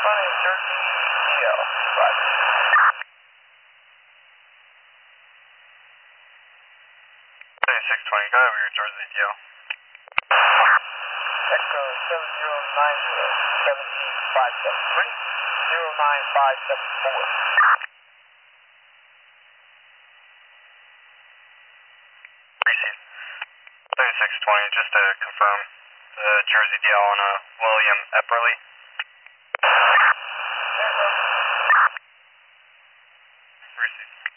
Jersey DL. Roger. Six twenty, go over your Jersey DL. Echo 709070573 09574. Appreciate it. 3620, just to confirm, the Jersey DL on a William Epperly. Received.